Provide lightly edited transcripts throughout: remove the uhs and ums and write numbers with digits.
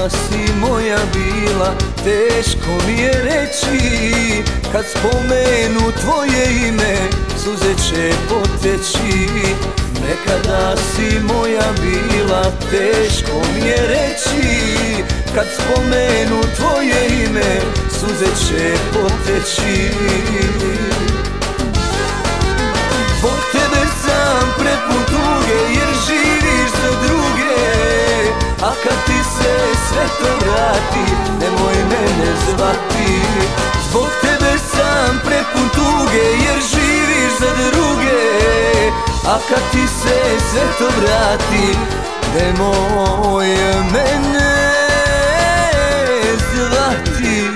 Nekada si moja bila, teško mi je reći. Kad spomenu tvoje ime, suze će poteći. Nekada si moja bila, teško mi je reći. Kad spomenu tvoje ime, suze će poteći. Zbog tebe sam prepun tuge, jer živiš za druge. A kad ti se sve to vrati, nemoj mene zvati. Zbog tebe sam prepun tuge, jer živiš za druge. A kad ti se sve to vrati, nemoj mene zvati.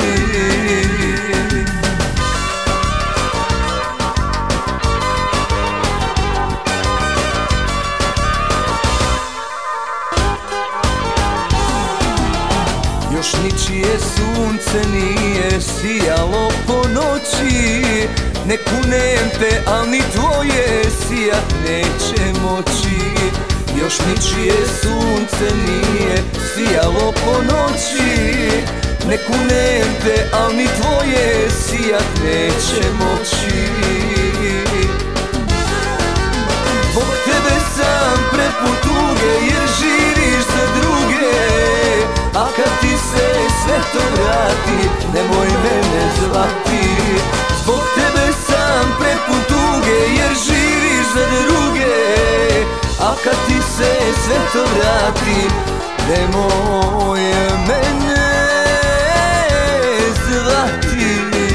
Još ničije sunce nije sijalo po noći. Ne kunem te, al ni tvoje sijat neće moći. Još ničije sunce nije sijalo po noći. Ne kunem te, al ni tvoje sijat neće moći. Zbog tebe sam prepun tuge, jer živiš za druge. A kad ti se sve to vrati, nemoj mene zvati. Zbog tebe sam prepun tuge, jer živiš za druge. A kad ti se sve to vrati, nemoj mene zvati.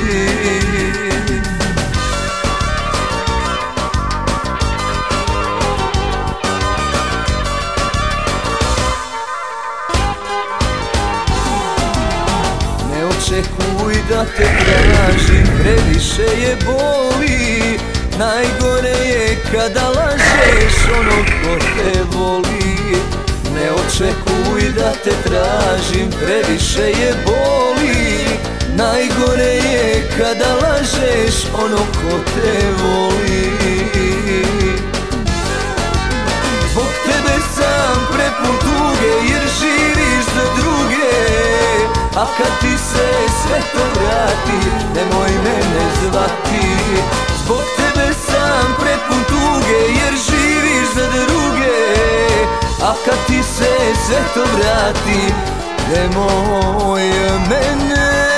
Očekuj da te tražim, previše je boli. Najgore je kada lažeš onog ko te voli. Ne očekuj da te tražim, previše je boli. Najgore je kada lažeš onog ko te voli. Zbog tebe sam prepun tuge, jer živiš za druge. A kad ti se sve to vrati, nemoj mene zvati. Zbog tebe sam prepun tuge, jer živiš za druge. A kad ti se sve to vrati, nemoj mene